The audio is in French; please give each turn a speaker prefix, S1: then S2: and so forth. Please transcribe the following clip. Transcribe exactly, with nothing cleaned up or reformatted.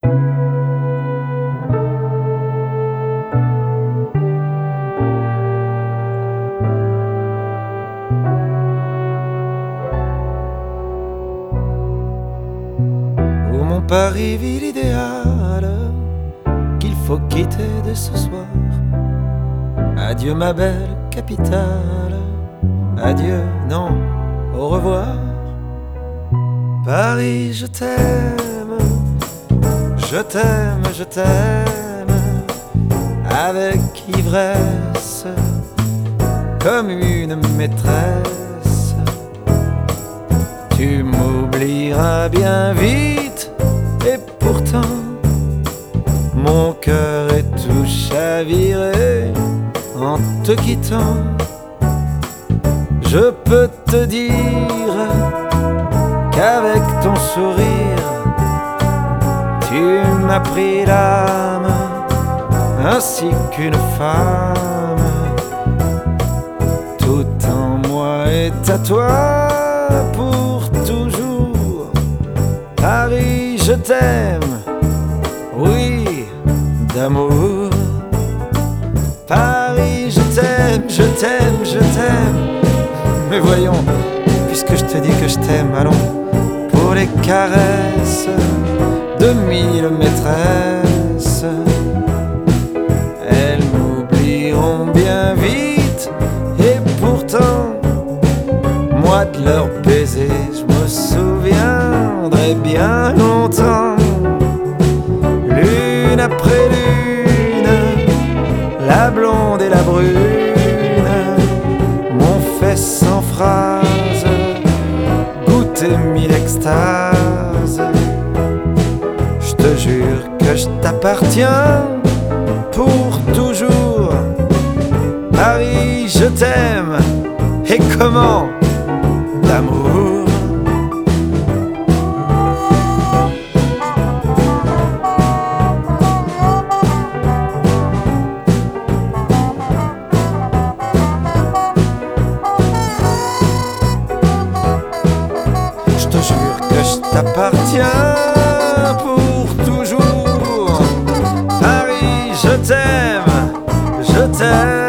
S1: Ô mon Paris, ville idéale qu'il faut quitter dès ce soir. Adieu ma belle capitale, adieu, non, au revoir. Paris, je t'aime, je t'aime, je t'aime, avec ivresse, comme une maîtresse. Tu m'oublieras bien vite, et pourtant mon cœur est tout chaviré en te quittant. Je peux te dire qu'avec ton sourire tu m'as pris l'âme ainsi qu'une femme. Tout en moi est à toi pour toujours. Paris, je t'aime, oui, d'amour. Paris, je t'aime, je t'aime, je t'aime. Mais voyons, puisque je te dis que je t'aime, allons pour les caresses de mille maîtresses. Elles m'oublieront bien vite, et pourtant moi de leurs baisers je me souviendrai bien longtemps. L'une après l'une, la blonde et la brune m'ont fait sans phrase goûter mille extases. Je te jure que je t'appartiens pour toujours. Paris, je t'aime, et comment d'amour. Je te jure que je t'appartiens pour toujours. Paris, je t'aime, je t'aime.